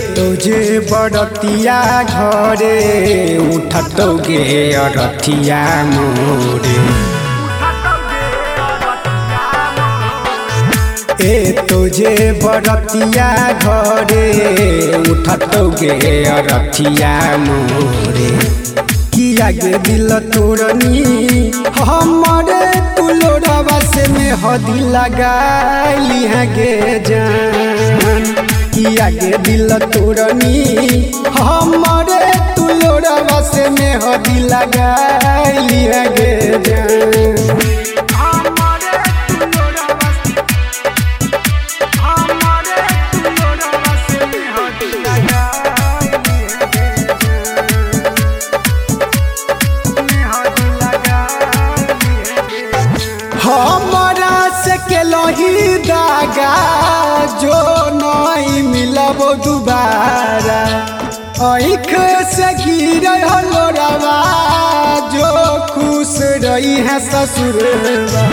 तुझे बड़तिया घरे उठतोगे अरथिया मोरे। तुझे बड़तिया घरे उठतोगे अरथिया मोरे। किया गे दिल तोड़नी हमारे तुलोड़वा से में हदी लगाई है गे जान। किया गे दिल तोड़नी हमारे तुलोड़वा से में हदी लगाई है गे जान। हमारा से केलही दागा जो नहीं मिलबो दोबारा। आँख से गिरे हलोरवा जो खुश रही है ससुरवा।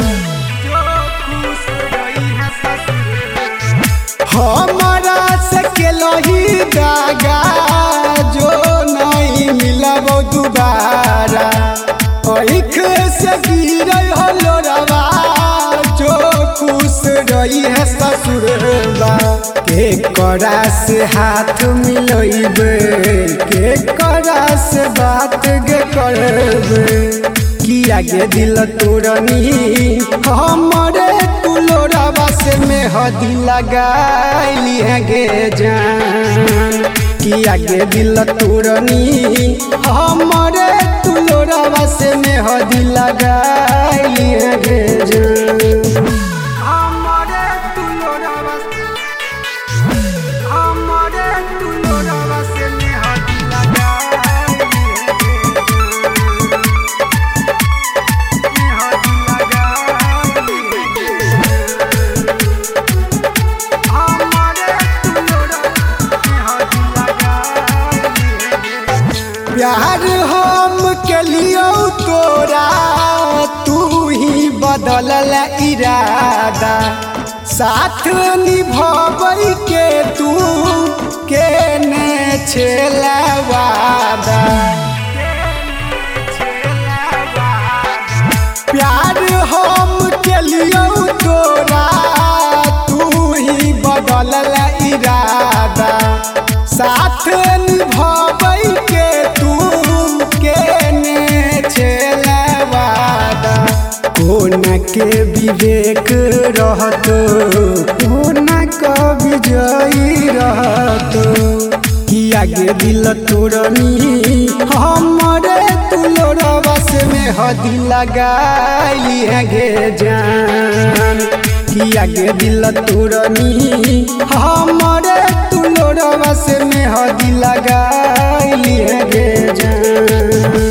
हमारा से केलही दागा जो नहीं मिलबो दोबारा। आँख से गिरे हलोरवा जो खुश रही है ससुरवा। के करा से हाथ मिलइबे के करा से बात गे करबे। किया गे दिल तोड़नी हमारे तुलोड़वा से में हदी लगाई है गे जान। किया गे दिल तोड़नी हमारे तुलोड़वा से में हदी लगाई है गे जान। प्यार हम के लियो तोरा तू ही बदलल इरादा। साथ निभाबै के तू के ने छेला वादा। प्यार हम के लियो तोरा तू ही बदलल इरादा। साथ निभाबै के तू के ने छेला वादा। कोना के विवेक रहतो कोना का विजयी रहतो। किया गे दिल तोड़नी हमारे तुलोड़वा से में हदी लगाई है गे जान। किया गे दिल तोड़नी हमारे तुलोड़वा से में हदी लगाई है गे जान।